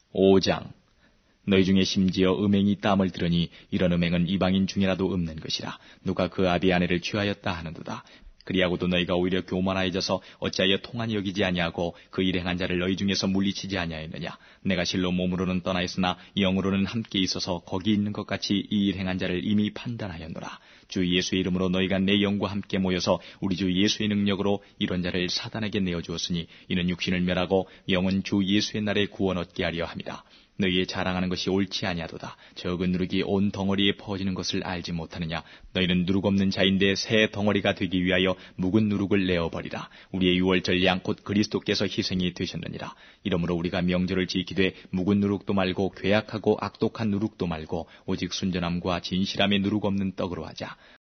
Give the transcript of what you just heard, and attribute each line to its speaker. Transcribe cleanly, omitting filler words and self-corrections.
Speaker 1: 5장. 너희 중에 심지어 음행이 땀을 들으니 이런 음행은 이방인 중이라도 없는 것이라. 누가 그 아비 아내를 취하였다 하는도다. 그리하고도 너희가 오히려 교만하여져서 어찌하여 통한이 여기지 아니하고 그 일 행한 자를 너희 중에서 물리치지 아니하였느냐. 내가 실로 몸으로는 떠나 있으나 영으로는 함께 있어서 거기 있는 것 같이 이 일 행한 자를 이미 판단하였노라. 주 예수의 이름으로 너희가 내 영과 함께 모여서 우리 주 예수의 능력으로 이런 자를 사단에게 내어주었으니 이는 육신을 멸하고 영은 주 예수의 날에 구원 얻게 하려 함이라. 너희의 자랑하는 것이 옳지 아니하도다. 적은 누룩이 온 덩어리에 퍼지는 것을 알지 못하느냐. 너희는 누룩 없는 자인데 새 덩어리가 되기 위하여 묵은 누룩을 내어버리라. 우리의 유월절 양 곧 그리스도께서 희생이 되셨느니라. 이러므로 우리가 명절을 지키되 묵은 누룩도 말고 괴악하고 악독한 누룩도 말고 오직 순전함과 진실함의 누룩 없는 떡으로 하자.